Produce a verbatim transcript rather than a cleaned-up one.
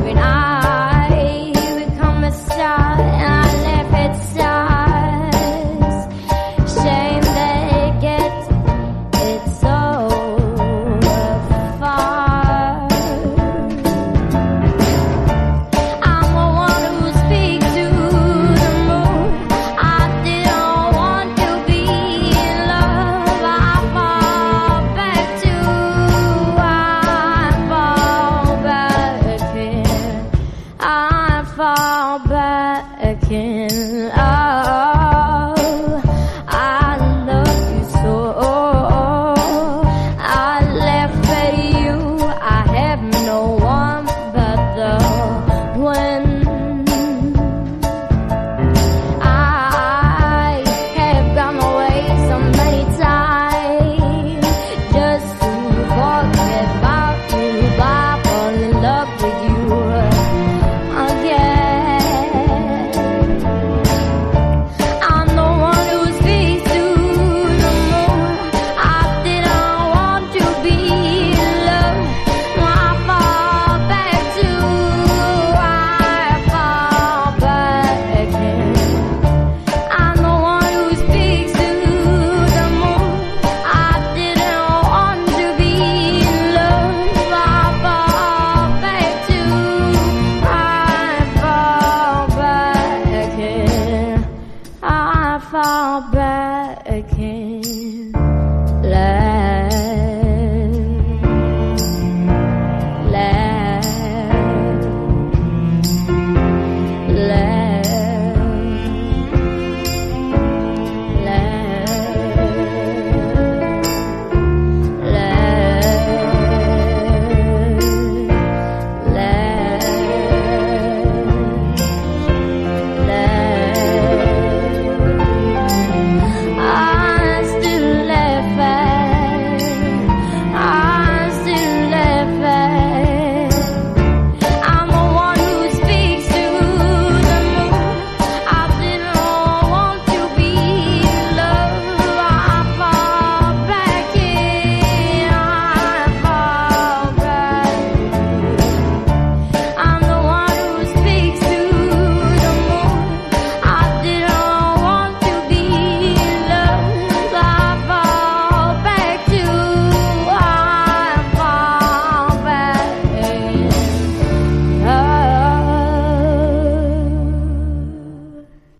every night become a star, and I left it stars. Shame they get it so far. I'm the one who speaks to the moon. I didn't want to be in love. I fall back to, I fall back in, I fall back in.